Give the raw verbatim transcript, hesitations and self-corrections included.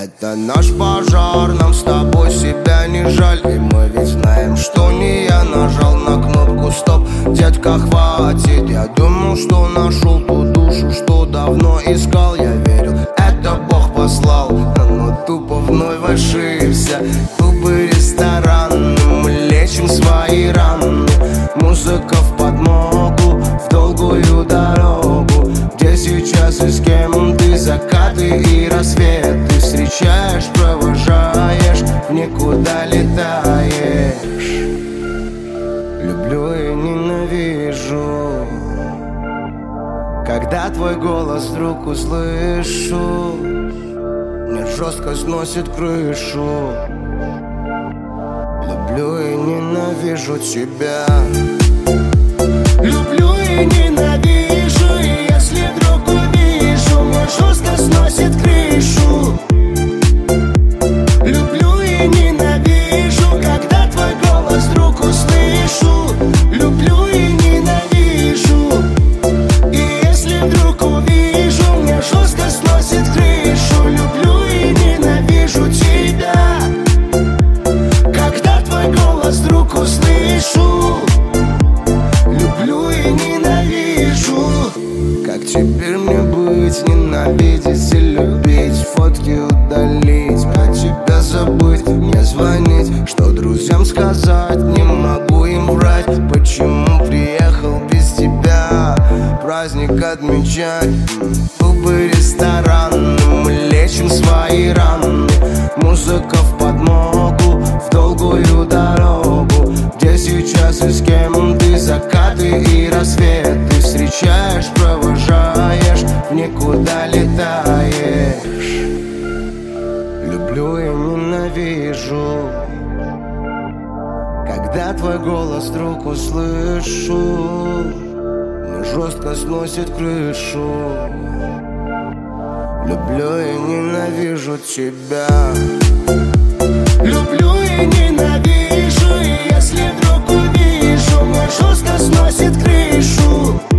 Это наш пожар, нам с тобой себя не жаль. И мы ведь знаем, что не я нажал на кнопку стоп. Детка, хватит, я думал, что нашел ту душу, что давно искал. Я верил, это Бог послал, но тупо вновь ошибся. Клубы, рестораны, мы лечим свои раны. Музыка в подмогу, в долгую дорогу. Где сейчас и с кем ты, закаты и рассветы встречаешь, провожаешь, в никуда летаешь. Люблю и ненавижу, когда твой голос вдруг услышу. Мне жестко сносит крышу. Люблю и ненавижу тебя. Люблю и ненавижу, и если вдруг увижу, мне жестко сносит крышу. Люблю и ненавижу, когда твой голос вдруг услышу. Люблю и ненавижу, и если вдруг увижу, мне жестко сносит крышу. Люблю и ненавижу тебя, когда твой голос вдруг услышу. Люблю и ненавижу. Как теперь мне быть, ненавидеть и любить? Фотки удалить, про тебя забыть, мне звонить, что друзьям сказать, не могу им врать. Почему приехал без тебя праздник отмечать? Клубы, рестораны, мы лечим свои раны. Музыка в подмогу, в долгую дорогу. Где сейчас и с кем ты, закаты и рассветы встречаешь, провожаешь, в никуда летаешь. Люблю и ненавижу, когда твой голос вдруг услышу. Мне жестко сносит крышу. Люблю и ненавижу тебя. Люблю и ненавижу, и если вдруг увижу, мне жестко сносит крышу.